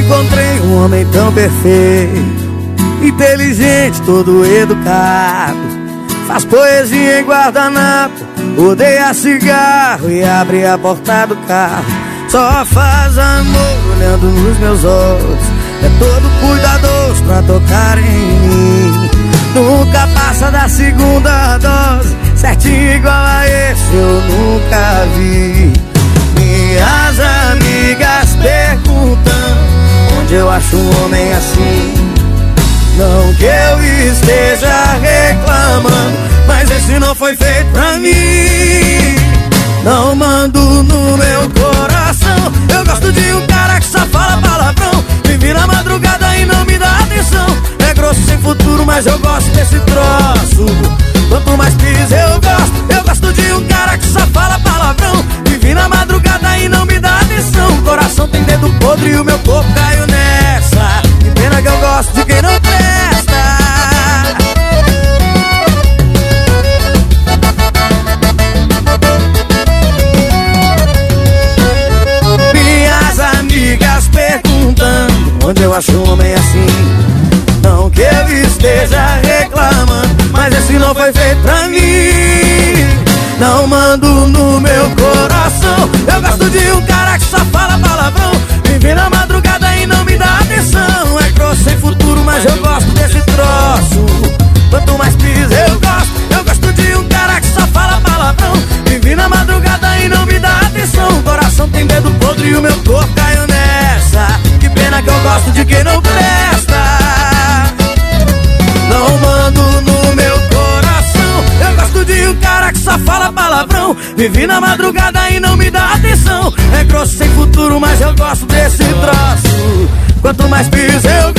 encontrei um homem tão perfeito, inteligente, todo educado, faz poesia em guardanapo, odeia cigarro e abre a porta do carro. Só faz amor olhando nos meus olhos, é todo cuidadoso pra tocar em mim. Nunca passa da segunda dose, certinho igual a esse eu nunca vi. Minhas amigas perguntam onde eu acho um homem assim. Não que eu esteja reclamando, mas esse não foi feito pra mim. Não mando no meu coração, eu gosto de um cara que só fala palavrão, vive na madrugada e não me dá atenção. É grosso sem futuro, mas eu gosto desse troço. Quanto mais pisa eu gosto de um cara que só fala palavrão, vive na madrugada e não me dá atenção. O coração tem dedo podre e o meu corpo caiu nessa. Que pena que eu gosto de quem não presta. Minhas amigas perguntando onde eu acho um homem assim. Não que eu esteja reclamando, mas esse não foi feito pra mim. Não mando no meu coração, eu gosto de um cara que só fala palavrão, vive na madrugada e não me dá atenção. É grosso sem futuro, mas eu gosto desse troço. Quanto mais pisa eu gosto de um cara que só fala palavrão, vive na madrugada e não me dá atenção. O coração tem dedo podre e o meu corpo caiu nessa. Que pena que eu gosto de quem não presta. Não mando no meu coração, eu gosto de um cara que só fala palavrão, vive na madrugada e não me dá atenção. É grosso sem futuro, mas eu gosto desse troço. Quanto mais pisa eu